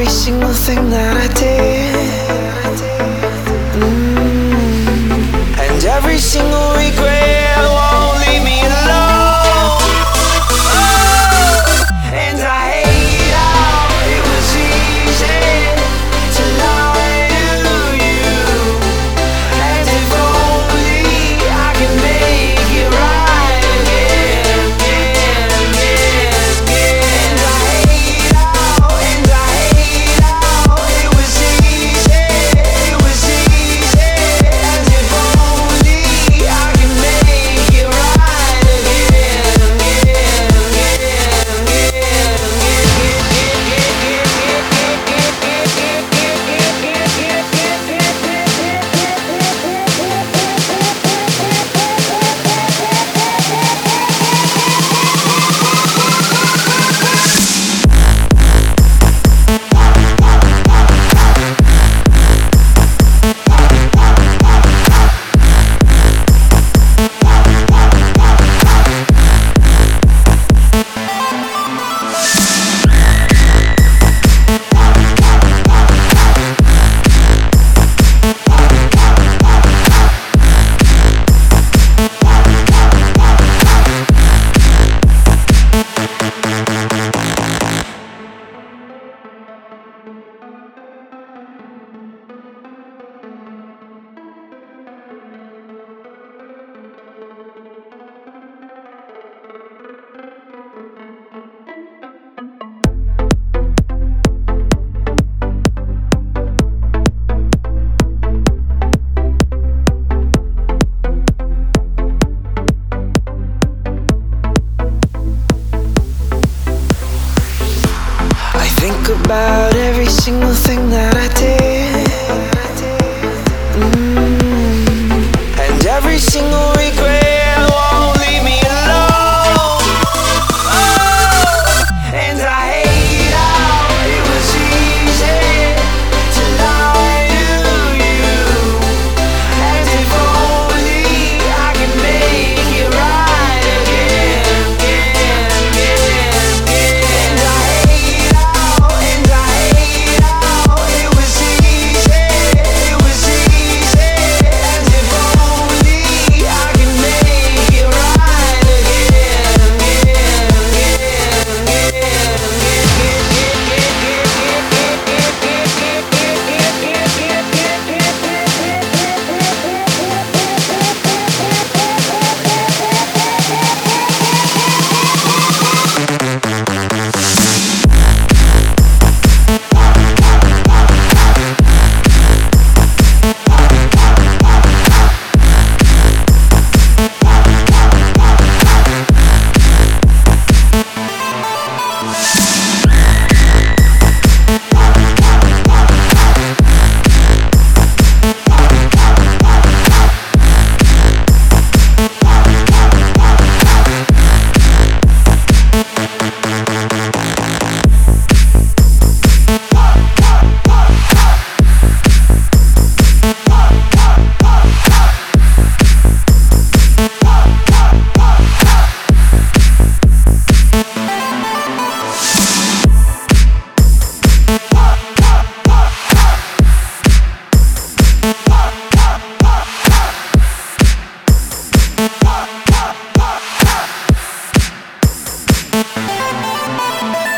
every single thing that I did. And every single regret won't leave me alone. Oh, and I hate how it was easy to lie to you, as if only I can make it right again, again, again, again. And I hate how it was easy, as if only I can make it right again, again, again, I think about every single thing that I did.